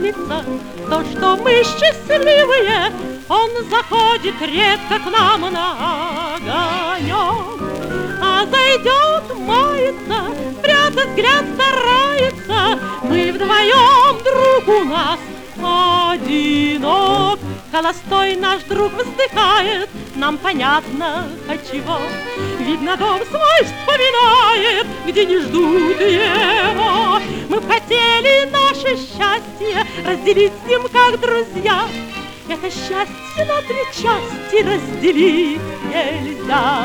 надеется, то, что мы счастливые, он заходит редко к нам на огонек. А зайдет, мается, прятать взгляд старается, мы вдвоем, друг у нас одинок. Холостой наш друг вздыхает, нам понятно отчего. Видно, дом свой вспоминает, где не ждут его. Мы б хотели наше счастье разделить с ним как друзья. Это счастье на 3 части разделить нельзя.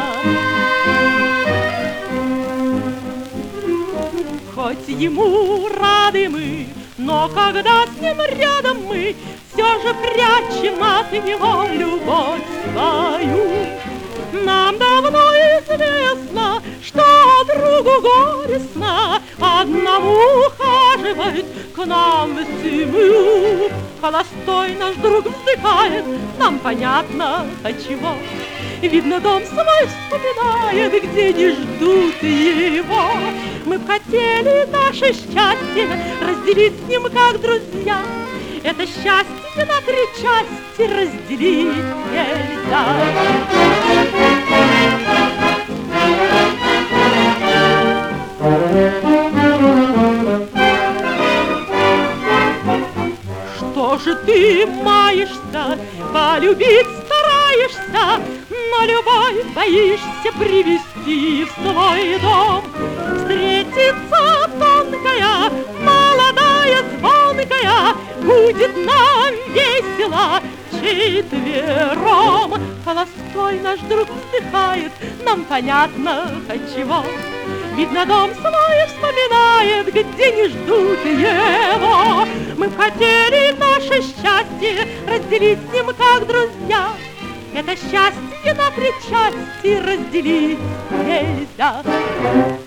Хоть ему рады мы, но когда с ним рядом мы, все же прячем от него любовь свою. Нам давно известно, что другу горестно одному ухаживать к нам в семью. Холостой наш друг вздыхает, нам понятно отчего. Видно, дом свой вспоминает, где не ждут его. Мы б хотели наше счастье разделить с ним как друзья. Это счастье на 3 части разделить нельзя. Что же ты маешься, полюбить стараешься, но любовь боишься привести в свой дом? Встретится тонкая, молодая, звонкая, будет нам весело четвером. Холостой наш друг вздыхает, нам понятно отчего. Видно, дом свой вспоминает, где не ждут его. Мы б хотели наше счастье разделить с ним как друзья. Это счастье на 3 части разделить нельзя.